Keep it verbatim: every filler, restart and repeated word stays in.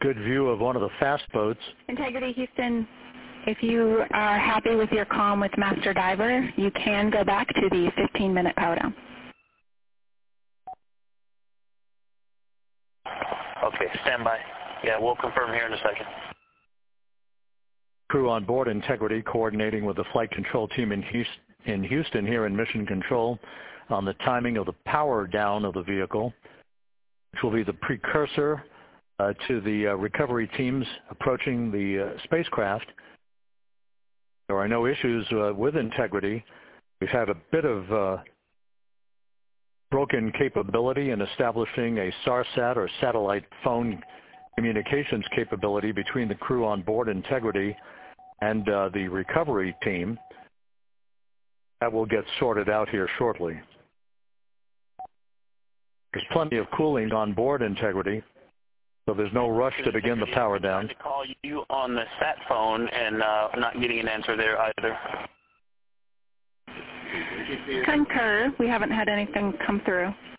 good view of one of the fast boats. Integrity Houston, if you are happy with your comm with Master Diver, you can go back to the fifteen minute power down. Okay, stand by. Yeah, we'll confirm here in a second. Crew on board Integrity coordinating with the flight control team in Houston, in Houston here in Mission Control on the timing of the power down of the vehicle, which will be the precursor uh, to the uh, recovery teams approaching the uh, spacecraft. There are no issues uh, with Integrity. We've had a bit of uh, broken capability in establishing a SARSAT or satellite phone communications capability between the crew on board Integrity and uh, the recovery team. That will get sorted out here shortly. There's plenty of cooling on board Integrity, so there's no rush to begin the power down. To call you on the sat phone and uh, not getting an answer there either. Concur. We haven't had anything come through.